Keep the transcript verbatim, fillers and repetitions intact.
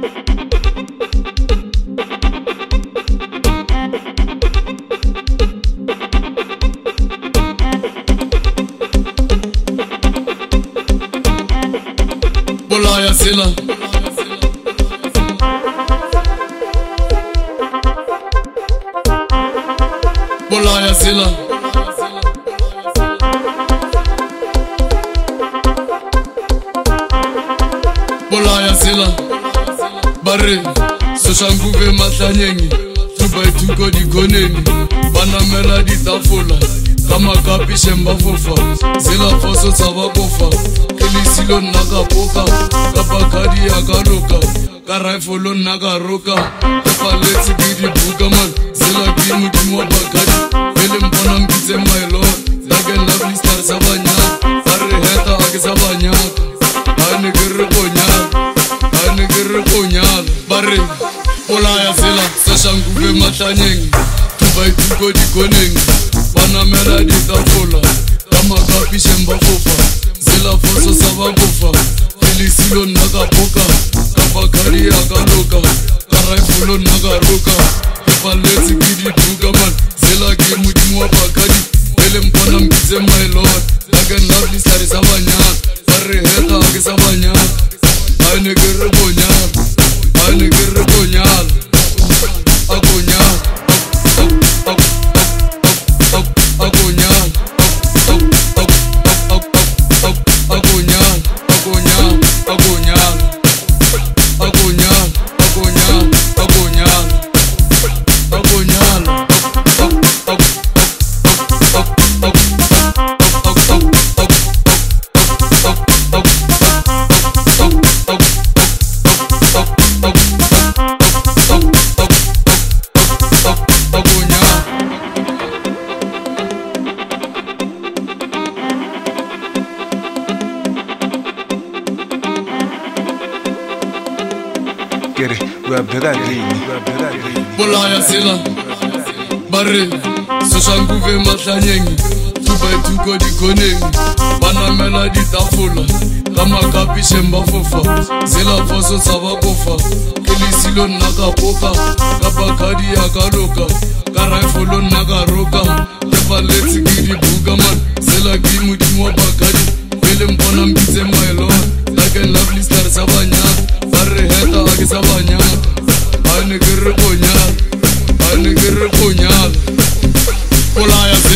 Bolaya Zilla. Bolaya Zilla. Bolaya Zilla. Barre soshanguve matlanyengi tuba ituko dikoneni banamela ditafula kama kapishe mbafofa zila foso tsabakofa kelisilo nakapoka kapakadi akaroka karaifolo nakaroka kapaleti bidi buka man zila kimu kimwa bakadi vele mpona mkize my lord like a lovely star sabanya barre heta ake sabanya ane gerre konyal ane gerre konyal barre Bolaya Zilla soshanguve matlanyengi tuba ituko dikoneni banamela ditafula kama kapishe mbafofa zila foso sabakofa kelisilo nakapoka kapakari akaloka karaifolo nakaroka kapaleti kidi duka man zila kimudimu wa bakadi ele mpona mkize my lord like a lovely star sabanya barre heta ake sabanya ane gerre konyal ane gerre konyal akonyal Bolaya Zilla. Barre soshanguve matlanyengi tuba ituko dikoneni banamela ditafula kama kapishe mbafofa zila foso sabakofa kelisilo nakapoka kapakadi akaloka karaifolo nakaroka kapaleti kidi buka man zila kimudimu wa bakadi vele mpona mkize my lord like a lovely star sabanya barre heta ake sabanya ane gerre konyal ane gerre konyal Bolaya Zilla.